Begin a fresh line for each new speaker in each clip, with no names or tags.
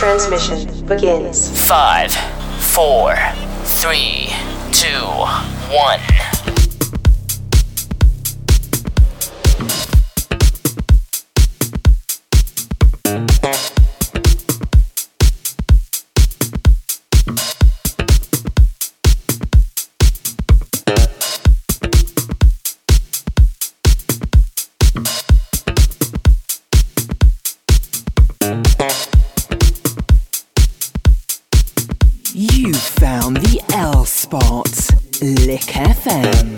Transmission begins.
5, 4, 3, 2, 1.
You found the L spot, Lick FM.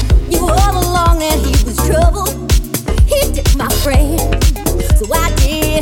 So I did.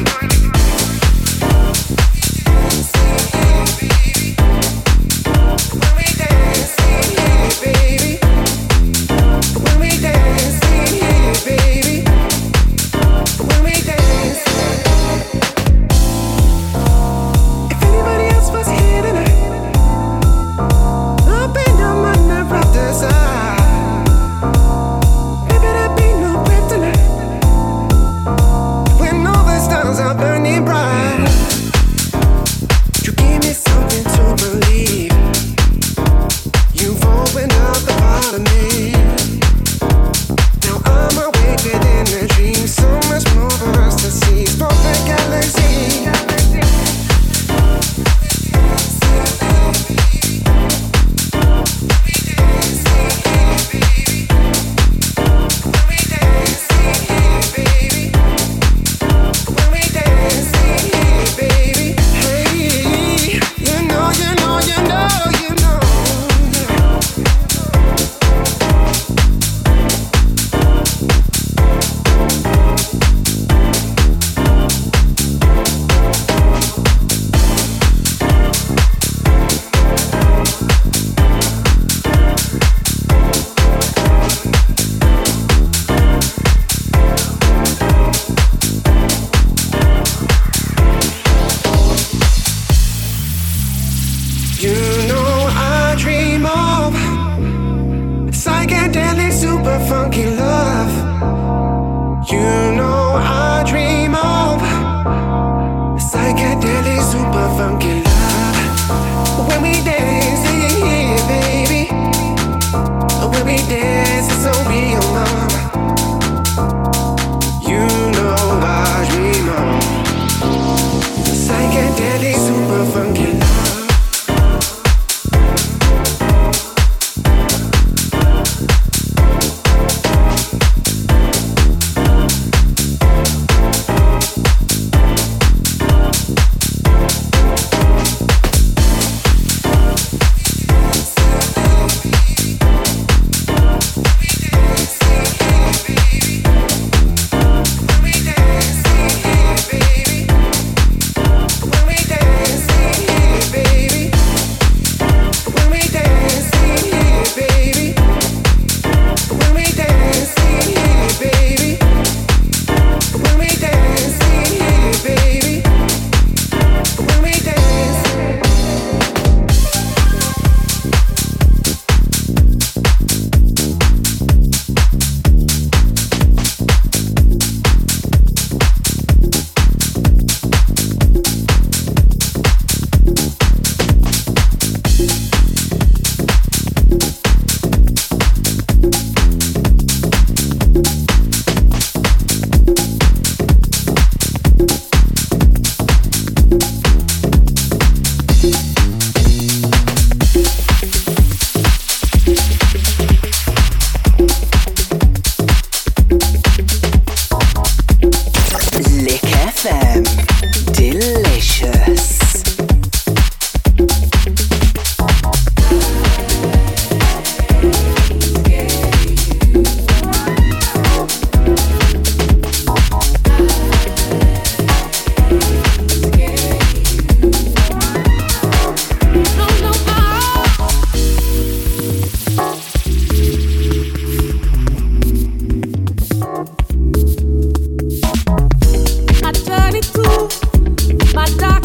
My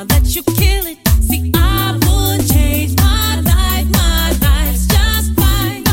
wanna let you kill it. See, I would change my life. My life's just fine.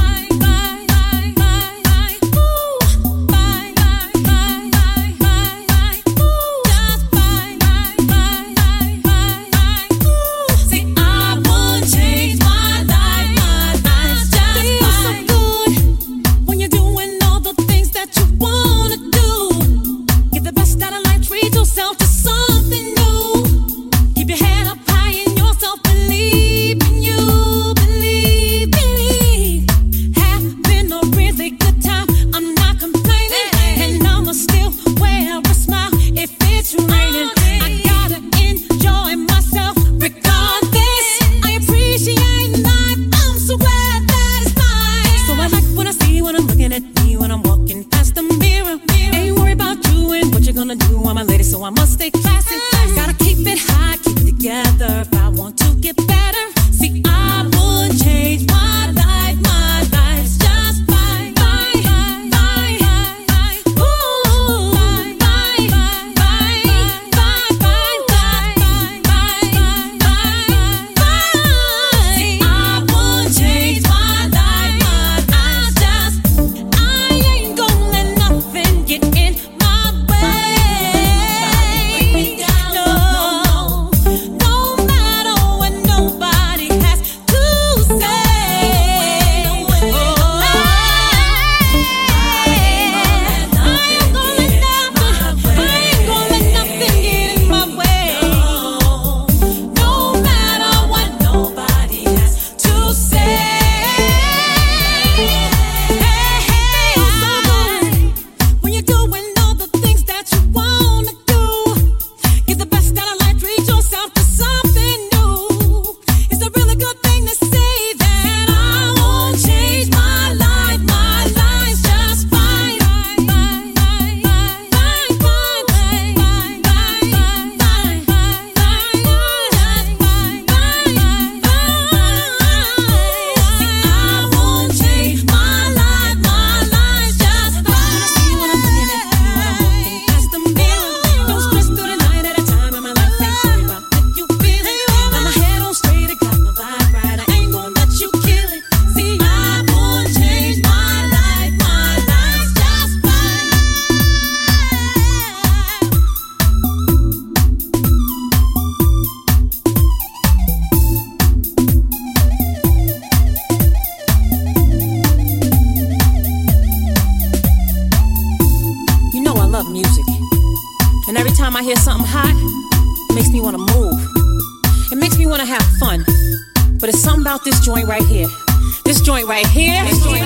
This joint right here. This joint right here.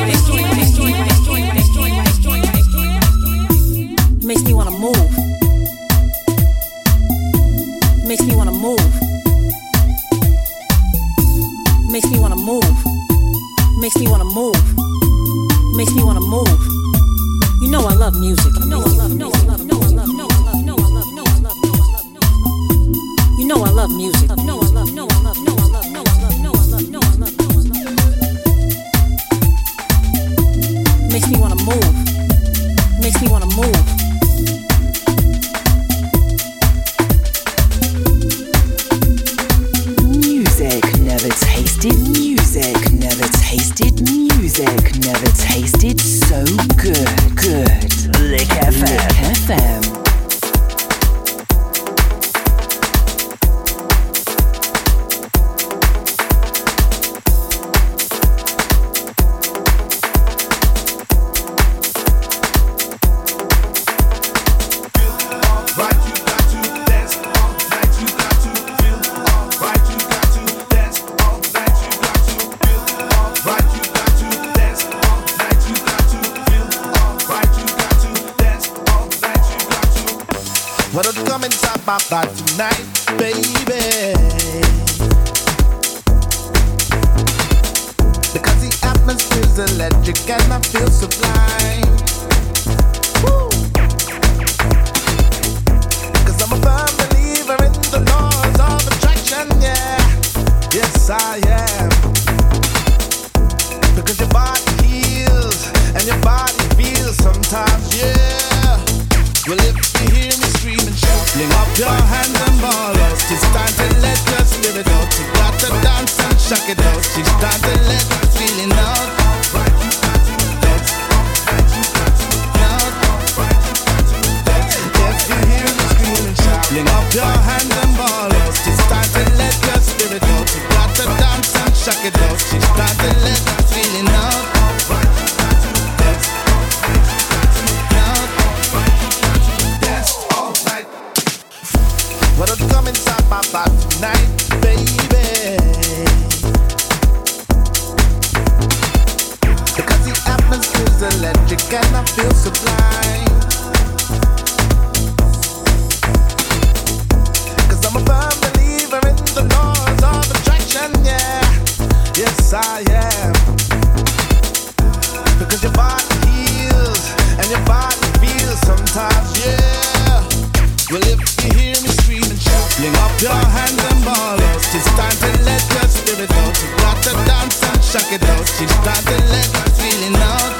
Makes me wanna move. Makes me wanna move. Makes me wanna move. Makes me wanna move. Makes me wanna move. You know I love music. You know I love music. You know I love music. Makes me wanna move. Makes me wanna move.
Music never tasted. Music never tasted. Music never tasted so good. Good. Lick FM. Lick FM.
About that tonight, baby. Because the atmosphere's electric and I feel sublime. Woo. Cause I'm a firm believer in the laws of attraction, yeah. Yes, I am. Because your body heals and your body feels sometimes, yeah. Well, if you hear me screaming, shout, fling up your hands and ball us. It's time to inside my thoughts tonight, baby. Because the atmosphere's electric and I feel sublime. Cause I'm a firm believer in the laws of attraction, yeah. Yes, I am. Because your body heals and your body feels sometimes, yeah. Well, if you hear me scream and shout, fling up your hands and ball out. It's time to let your spirit out. You got to dance and shock it out. It's time to let your feeling out.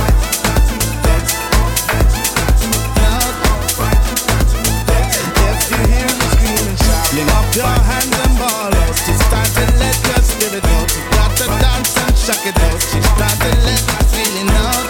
If you hear me scream and shout, fling up your hands and ball out. It's time to let your spirit out. You got to dance and shock it out. It's time to let your feeling out.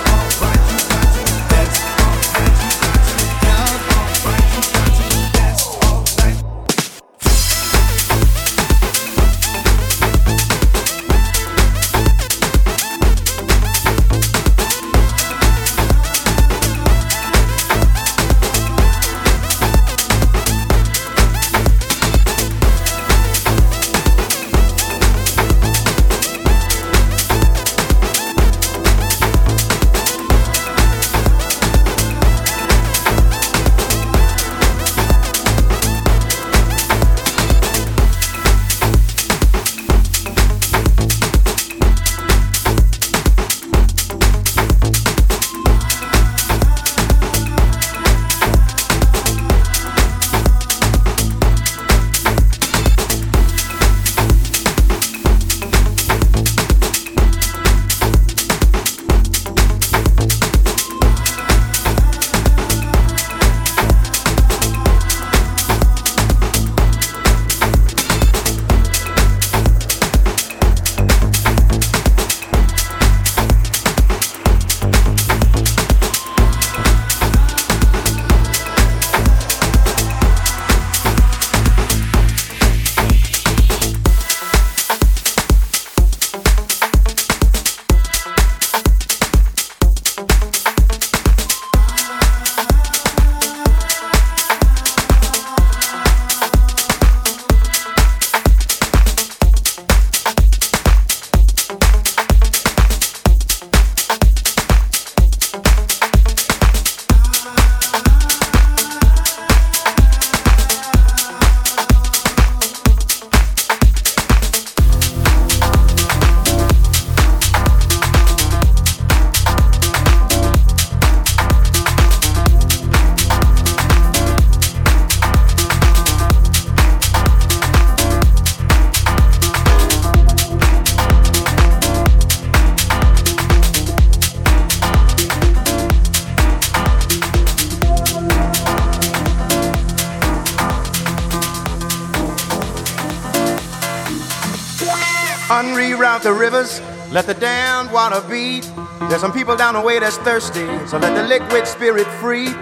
Unreroute the rivers, let the damned water beat. There's some people down the way that's thirsty, so let the liquid spirit free.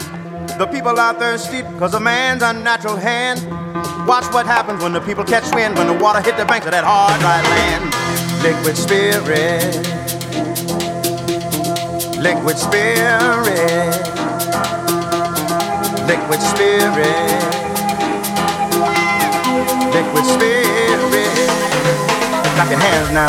The people are thirsty because of man's unnatural hand. Watch what happens when the people catch wind, when the water hit the banks of that hard, dry land. Liquid spirit, liquid spirit, liquid spirit, liquid spirit. Clap your hands now.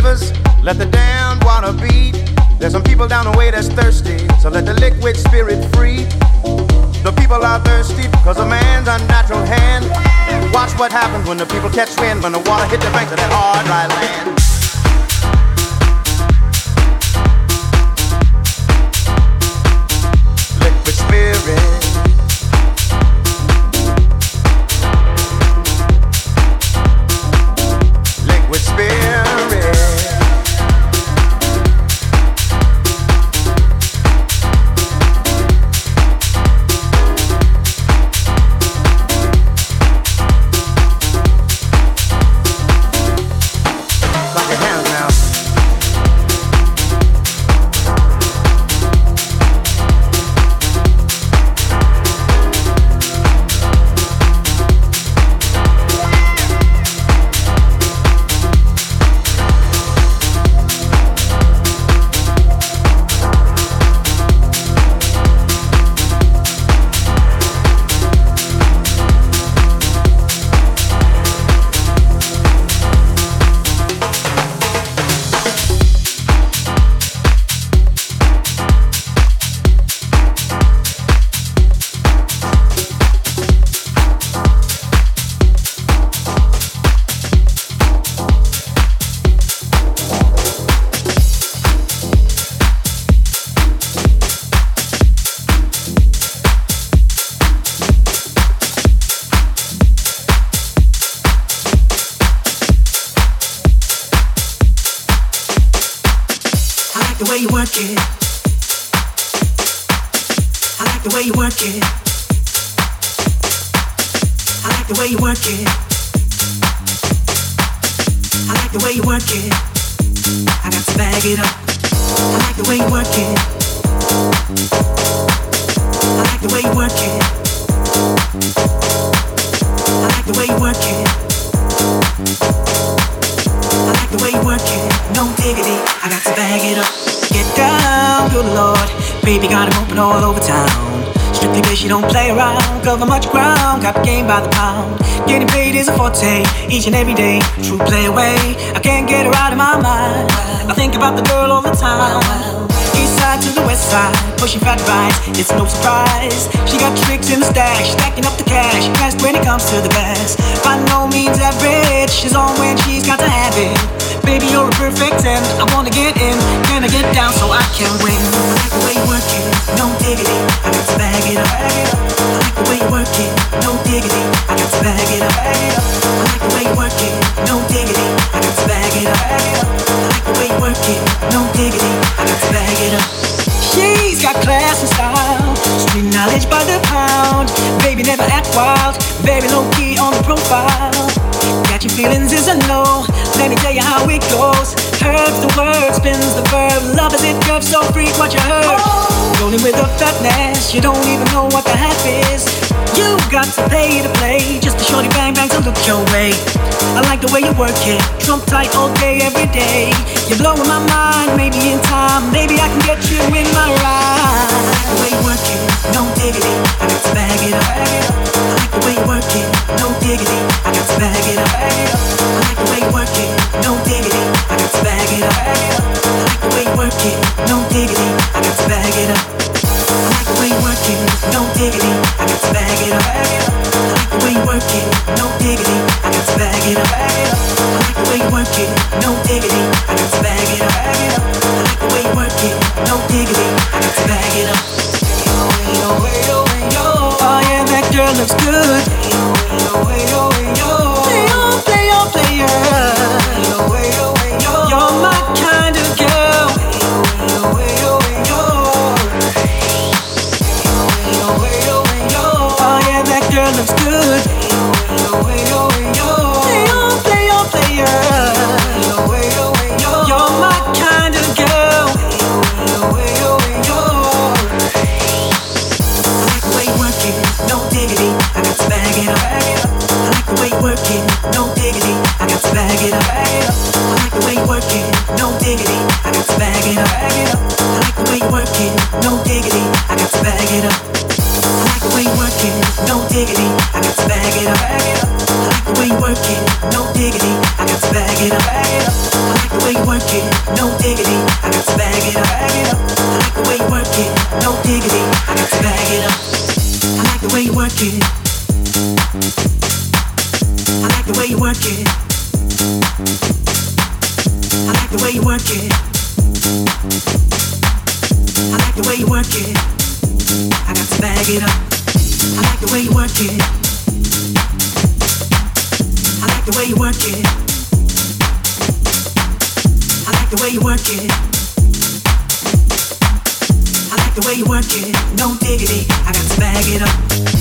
rivers, let the damned water beat. There's some people down the way that's thirsty, so let the liquid spirit free. The people are thirsty because of man's unnatural hand. Watch what happens when the people catch wind, when the water hit the banks of that hard, dry land. Liquid spirit. Liquid spirit.
By the pound, getting paid is a forte each and every day. True play away, I can't get her out of my mind. I think about the girl all the time. East side to the west side, pushing fat rides. It's no surprise she got tricks in the stash, stacking up the cash fast when it comes to the gas. By no means average, she's on when she's got to have it. Baby, you're a perfect 10. I wanna get in, can I get down so I can win? I like the way you work it, no diggity. I got to bag it up. I like the way you work it, no diggity. I got to bag it up. I like the way you work it, no diggity. I got to bag it up. I like the way you work it, no diggity. I got to bag it up. She's got class and style, street knowledge by the pound. Baby, never act wild, very low key on the profile. Catching feelings is a no, let me tell you how it goes. Herbs the word, spins the verb, love is it curves so freak what you heard. Rolling with the fatness, you don't even know what the half is. You got to pay to play, just a shorty bang bang to look your way. I like the way you work it, trump tight all day, every day. You're blowing my mind, maybe in time, maybe I can get you in my ride. I like the way you work it, no diggity, I got to bag it up. I like the way you work it, no diggity, I got to bag it up. I like the way you work it, no diggity, I got to bag it up. I like the way you work it, no diggity, I got to bag it up. I like the way you work it, no diggity, I got to bag it up. I like the way you work it, no diggity, I got to bag it up. I like the way you work it, no diggity, I got to bag it up. I like the way you work it, no diggity, I got to bag it up. Oh yeah, that girl looks good. Play on, player. You're my kind of girl. Oh yeah, that girl looks good. Play on, player. You're my kind of girl. I like the way you work it, no diggity, I got to bag it up. I like the way you work it, no diggity, I got to bag it up. I like the way you work it, no diggity, I got to bag it up. I like the way you work it, no diggity, I got to bag it up. I like the way you work it, no diggity, I got to bag it up. I like the way you work it, no diggity, I got to bag it up. I like the way you work I like the way you work it. I like the way you work it. I like the way you work it. I got to bag it up. I like the way you work it. I like the way you work it. I like the way you work it. I like the way you work it. No diggity. I got to bag it up.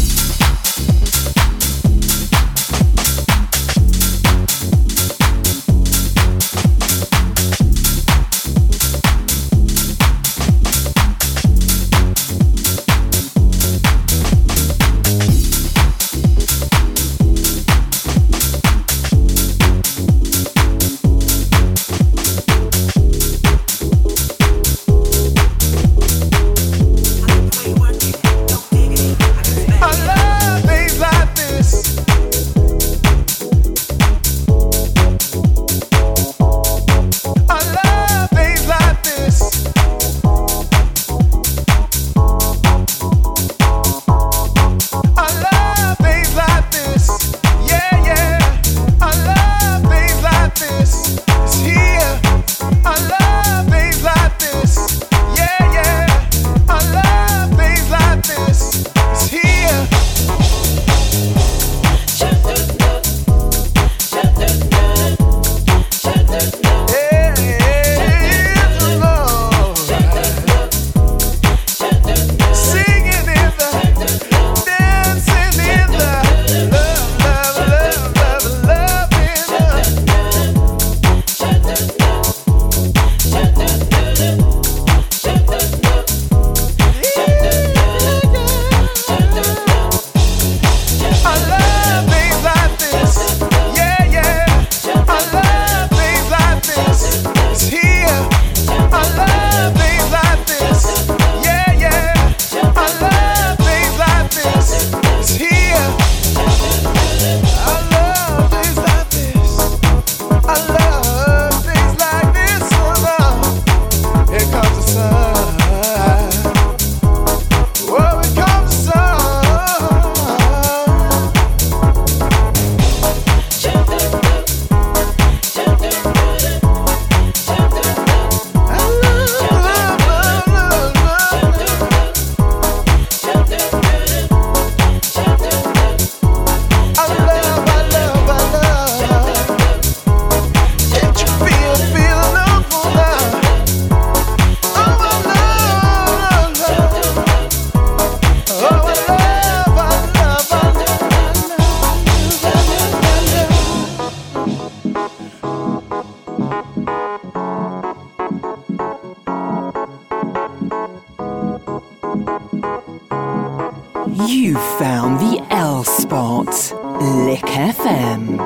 You found the L spot. Lick FM.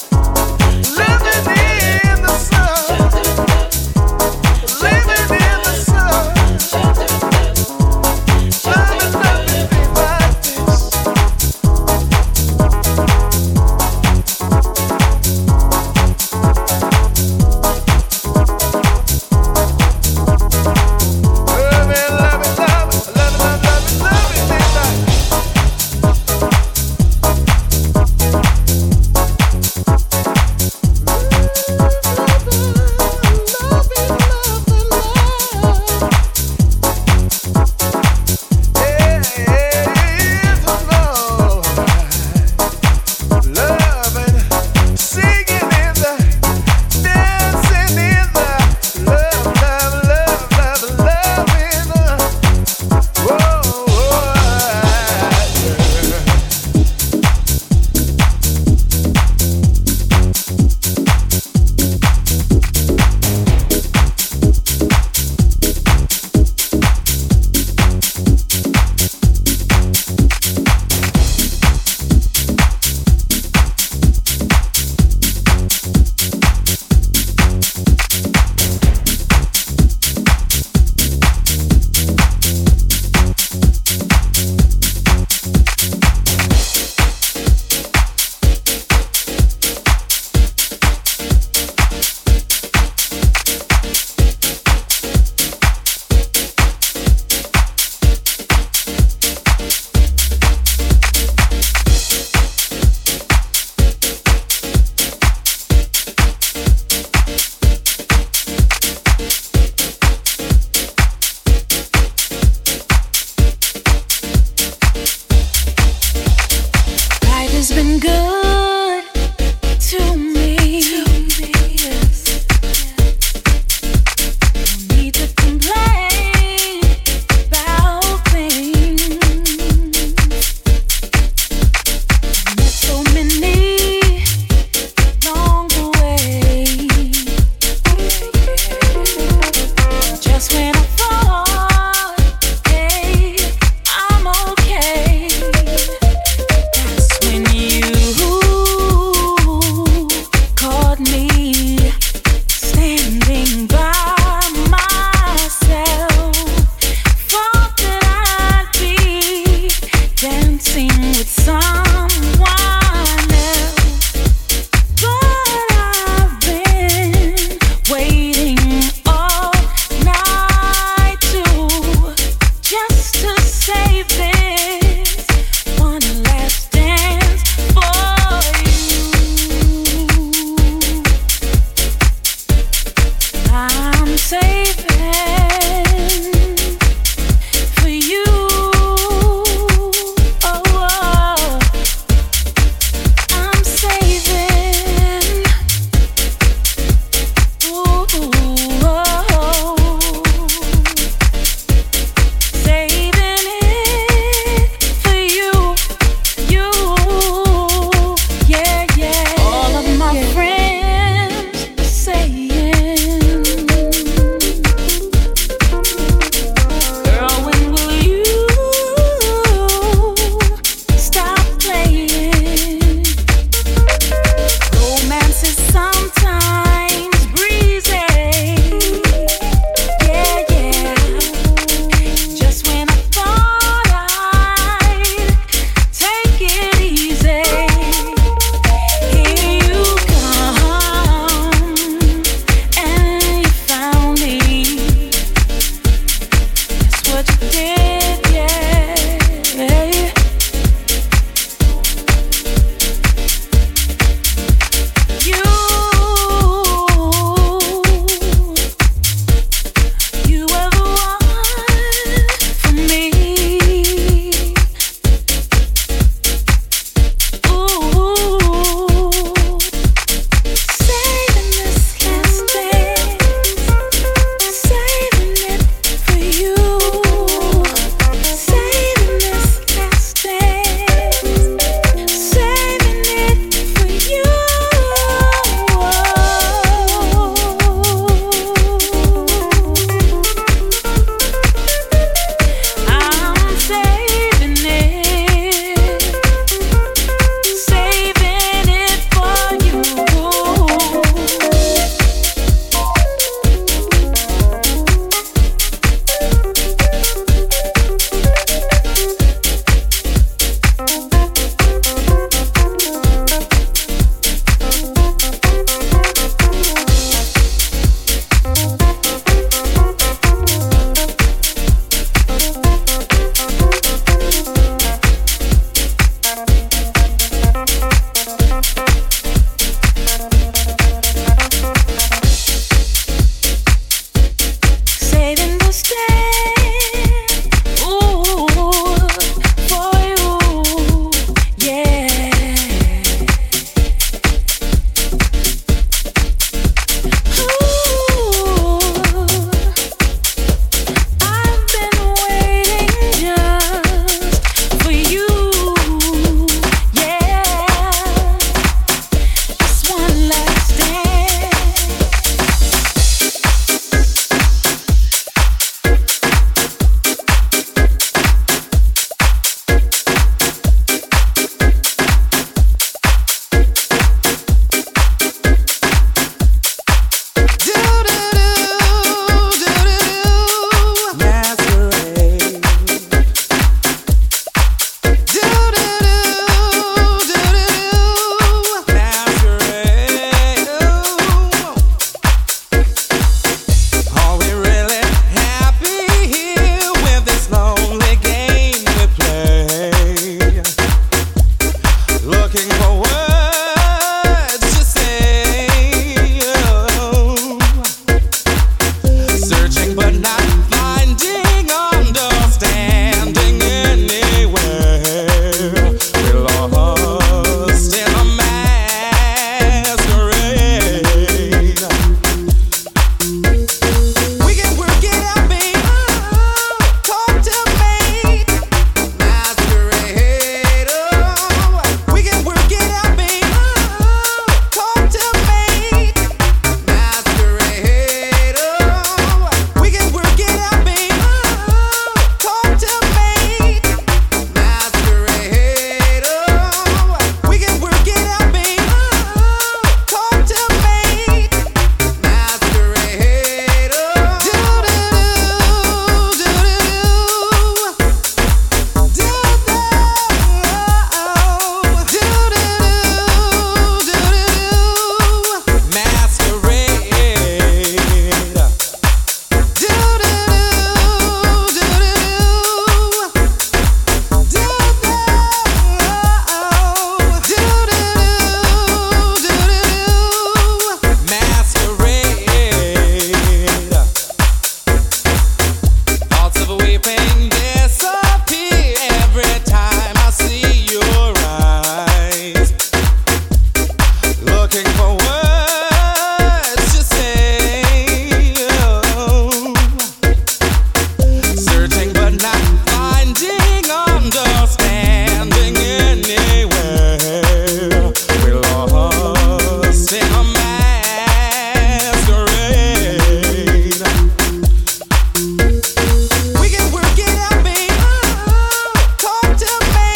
Living in the weeping disappear every time I see your eyes. Looking for words to say, searching but not finding understanding anywhere. We're lost in a masquerade. We can work it out, babe. Talk to me.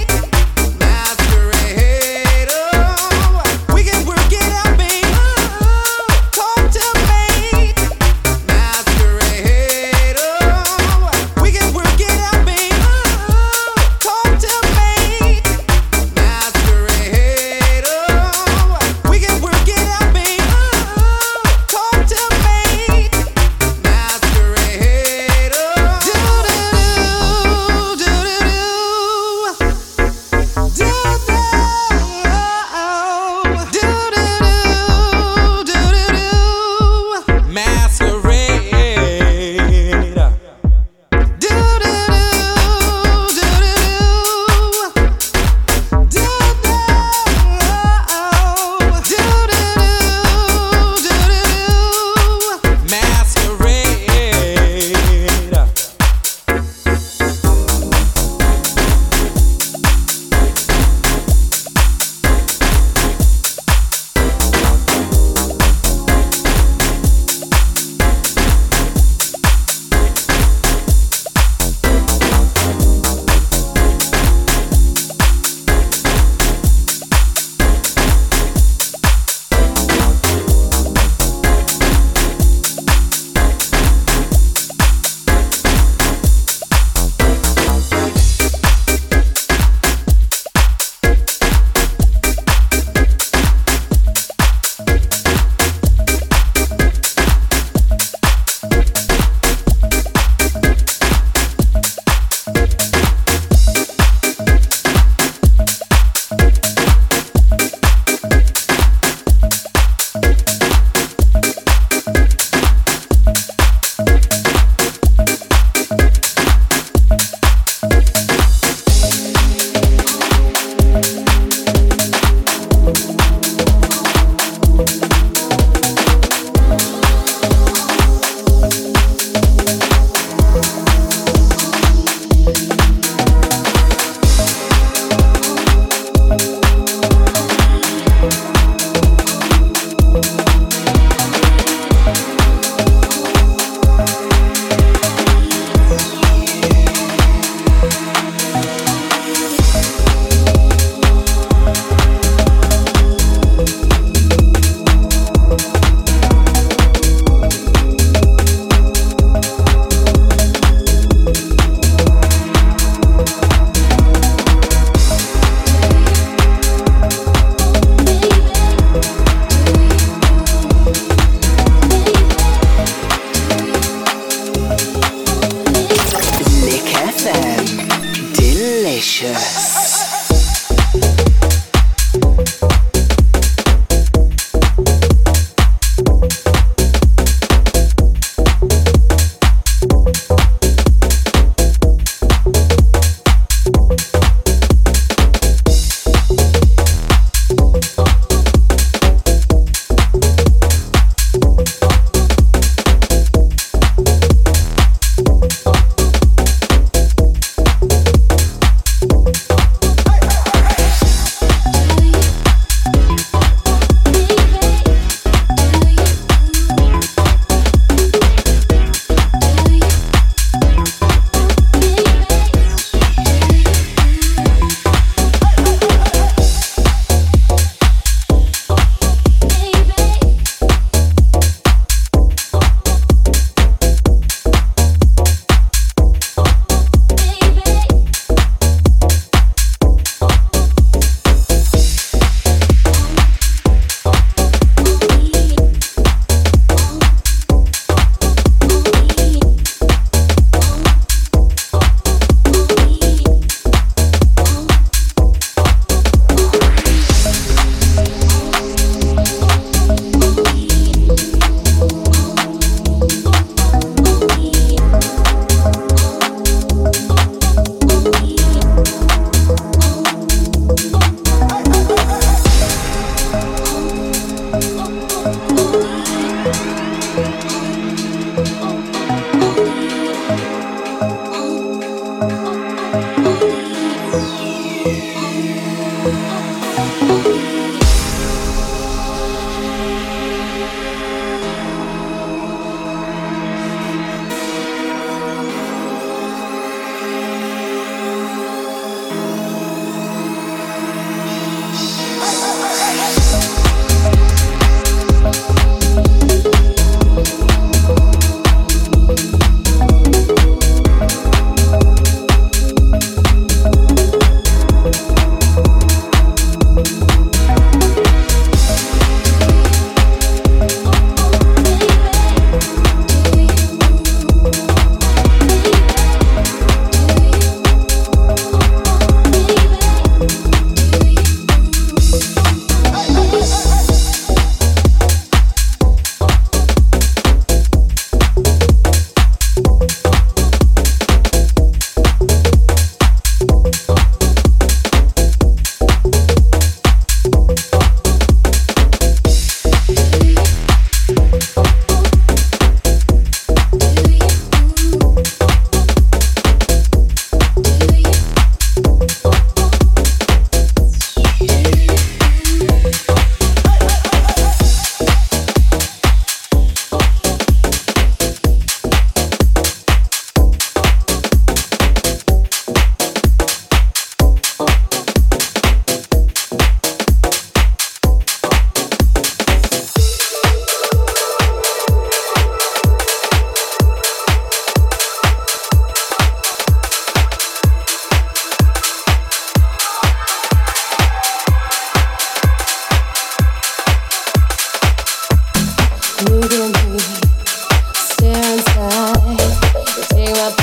Masquerade. We can work it out, babe. Talk to me. Masquerade. We can work it out, babe. Talk to me. Masquerade. We can work it out, babe. Talk to me. Masquerade.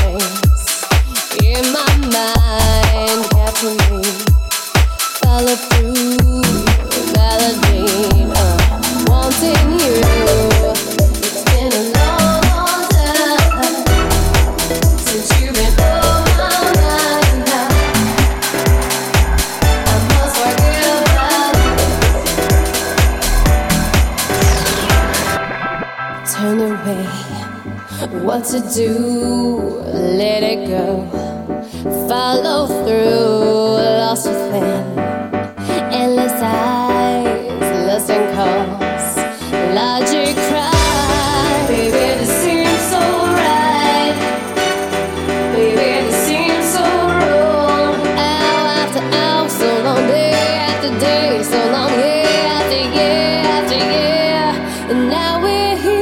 place in my mind, capture me, follow through melody, wanting you. It's been a long, long time since you've been on my mind. I must forget about it. Turn away. What to do? Let it go. Follow through, lost within endless eyes, listen calls, logic cries. Baby, this seems so right. Baby, this seems so wrong. Hour after hour, so long, day after day, so long, year after year after year, and now we're here.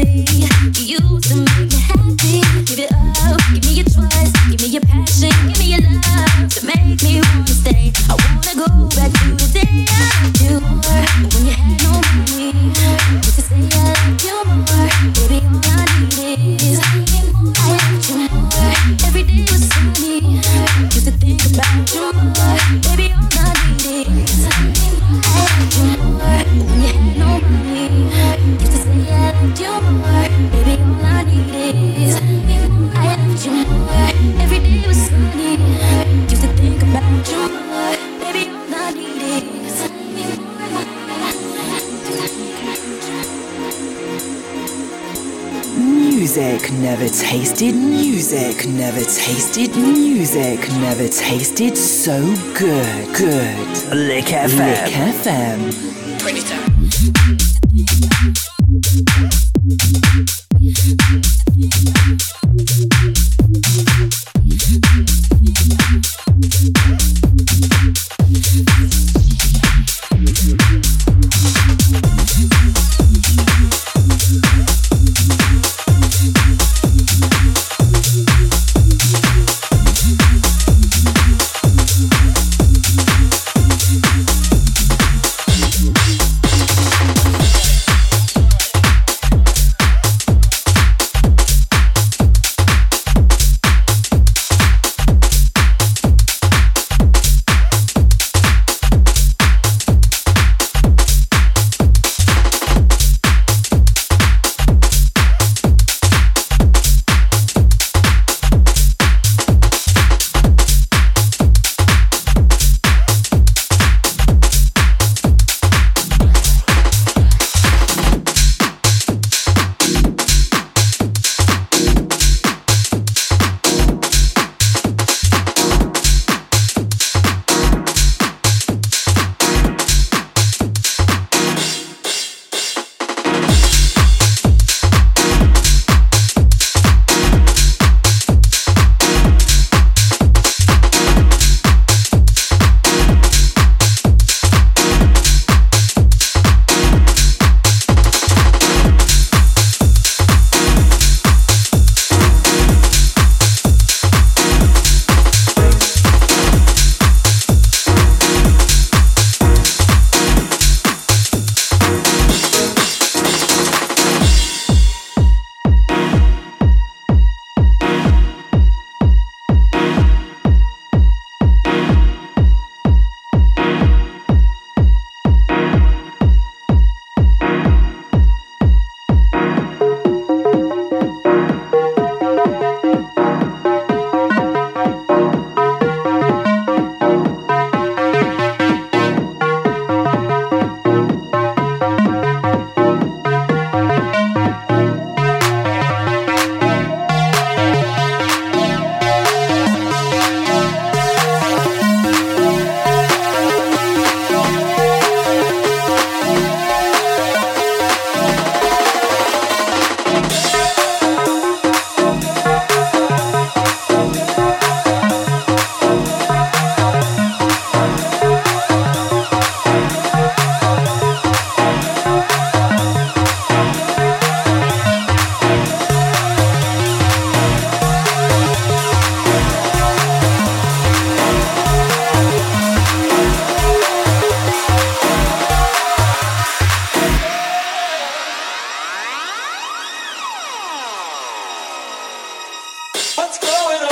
way. You used to make me happy. Give it up, give me your trust, give me your passion, give me your love to make me wanna stay. I wanna go back to the day I loved you more. When you had no money, used to say I loved you more. Baby, all I need is I loved you more. Every day was sunny. Used to think about you more. Baby, all I need is I loved you more. When you had no money, used to say I loved you more. Baby, all I need is I loved you more. Every day was sunny. Used to think about you more. Baby, all I need is
Music never tasted music, never tasted music, never tasted so good. Good. Lick FM. Lick FM.
Turn it up.
What's going